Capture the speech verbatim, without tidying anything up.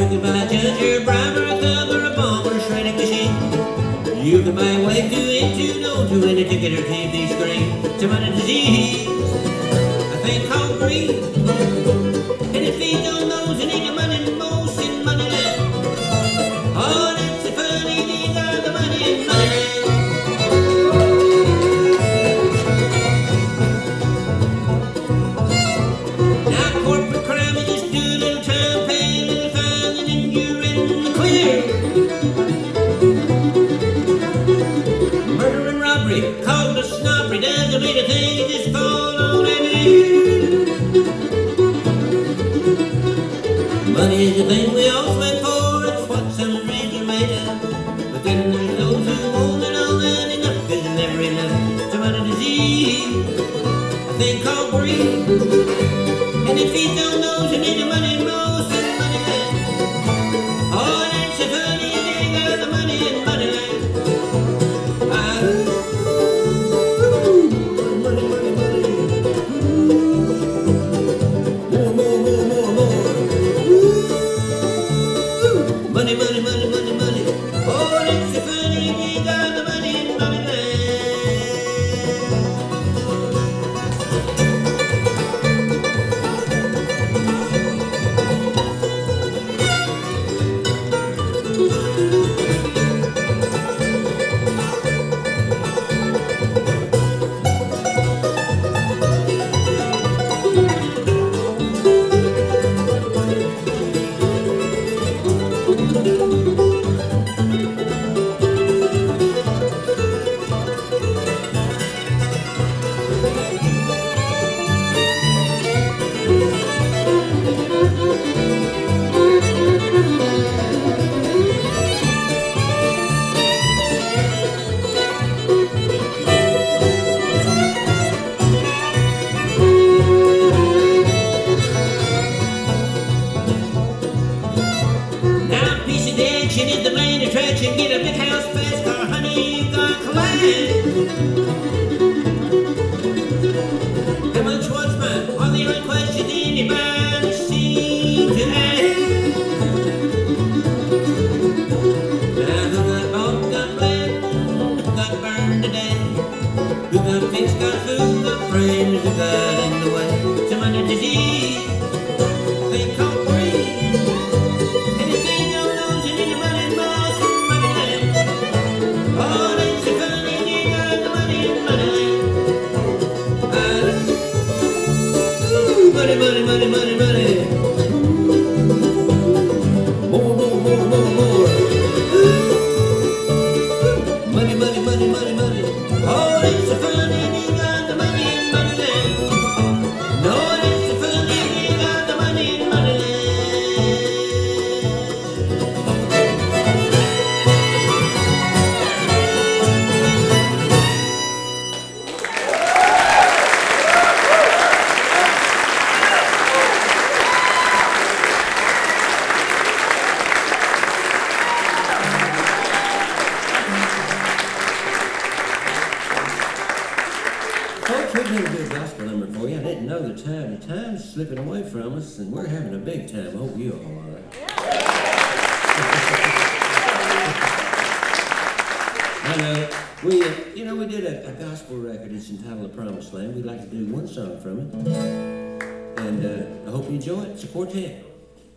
You can buy a judge or a bribe or a cub or a bomb or a shredding machine. You can buy a way to into no to any ticket or T V screen. Some other disease, a thing called greed, and it feeds on those who need the money most in money land. Oh, that's the funny, these are the money in money land. Now corporate crime is just do a little time, pay a little fine, and then you're in the clear. Murder and robbery, called a snobbery, doesn't mean a thing, it just fall on every ear. Money is the thing we all sweat for, it's what some rich are made of. But then there's those who won't let all that enough, cause it's never enough. Some other disease, a thing called greed, and it feeds on those who need the money most in money land. Oh, that's so funny, they got the money in money land. Ah, money, money, money. More, more, more, more, more. Money, money, money, money, money. Oh, that's so funny, they got the money in money land. Now a piece of the action is the main attraction. Get a big house, fast car, honey, you got class. How much was mine? Are the only questions anybody seems to ask. Now who got bought, who got blamed, who got burned today? Who got fixed, got food, got friends, who got in the way? Some other disease, they call greed, and it feeds on those who need the money most in money land. Oh, that's so funny, they got the money in money land. Ah, money, money, money, money, money. More, more, more, more, more. Money, money, money, money, money. Oh, that's so funny, they got the money in money land. No, that's so funny, they got the money in money land. Folks, we're going to do a gospel number for you. I didn't know the time. The time's slipping away from us, and we're having a big time. I hope you all are. I know. We, uh, you know, we did a, a gospel record. It's entitled The Promised Land. We'd like to do one song from it. And uh, I hope you enjoy it. It's a quartet.